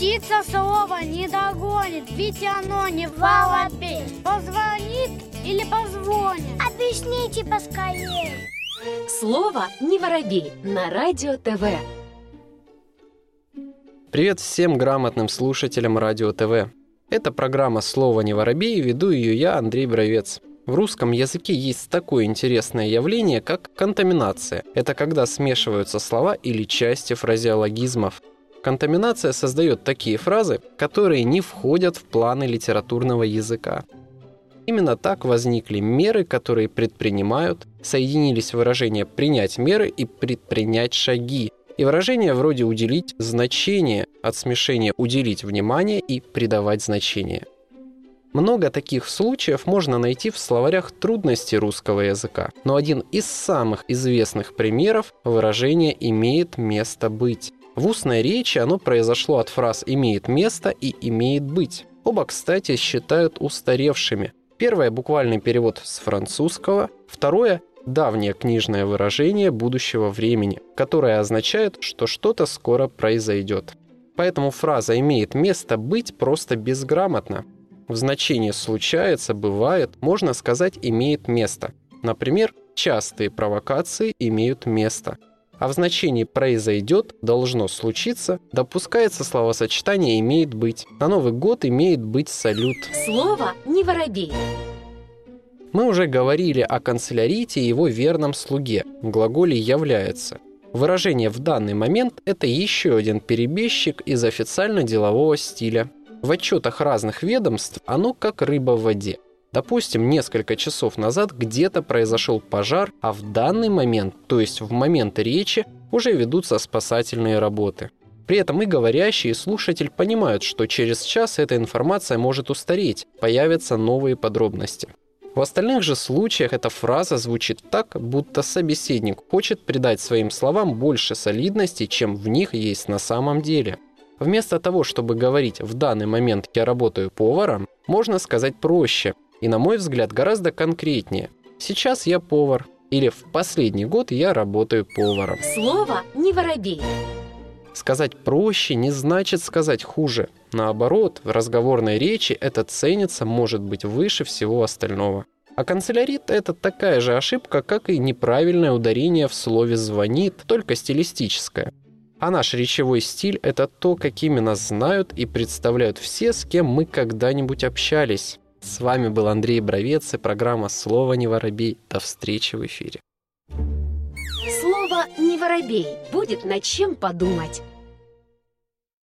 Птица слово не догонит, ведь оно не воробей. Позвонит или позвонит? Объясните поскорее. Слово «не воробей» на Радио ТВ. Привет всем грамотным слушателям Радио ТВ. Это программа «Слово не воробей», и веду ее я, Андрей Бровец. В русском языке есть такое интересное явление, как контаминация. Это когда смешиваются слова или части фразеологизмов. Контаминация создает такие фразы, которые не входят в планы литературного языка. Именно так возникли меры, которые предпринимают, соединились выражения «принять меры» и «предпринять шаги», и выражения вроде «уделить значение» от смешения «уделить внимание» и «придавать значение». Много таких случаев можно найти в словарях трудностей русского языка, но один из самых известных примеров – выражение «имеет место быть». В устной речи оно произошло от фраз «имеет место» и «имеет быть». Оба, кстати, считают устаревшими. Первое – буквальный перевод с французского, второе – давнее книжное выражение будущего времени, которое означает, что что-то скоро произойдет. Поэтому фраза «имеет место быть» просто безграмотна. В значении «случается», «бывает» можно сказать «имеет место». Например, частые провокации имеют место. А в значении «произойдет», «должно случиться» допускается словосочетание «имеет быть». На Новый год имеет быть салют. Слово «не воробей». Мы уже говорили о канцелярите и его верном слуге, глаголе «является». Выражение «в данный момент» – это еще один перебежчик из официально-делового стиля. В отчетах разных ведомств оно как рыба в воде. Допустим, несколько часов назад где-то произошел пожар, а в данный момент, то есть в момент речи, уже ведутся спасательные работы. При этом и говорящий, и слушатель понимают, что через час эта информация может устареть, появятся новые подробности. В остальных же случаях эта фраза звучит так, будто собеседник хочет придать своим словам больше солидности, чем в них есть на самом деле. Вместо того, чтобы говорить «в данный момент я работаю поваром», можно сказать проще и, на мой взгляд, гораздо конкретнее. «Сейчас я повар» или «в последний год я работаю поваром». Слово «не воробей». Сказать проще не значит сказать хуже. Наоборот, в разговорной речи это ценится, может быть, выше всего остального. А канцелярит – это такая же ошибка, как и неправильное ударение в слове «звонит», только стилистическое. А наш речевой стиль – это то, какими нас знают и представляют все, с кем мы когда-нибудь общались. С вами был Андрей Бровец и программа «Слово не воробей». До встречи в эфире. Слово «не воробей» будет над чем подумать.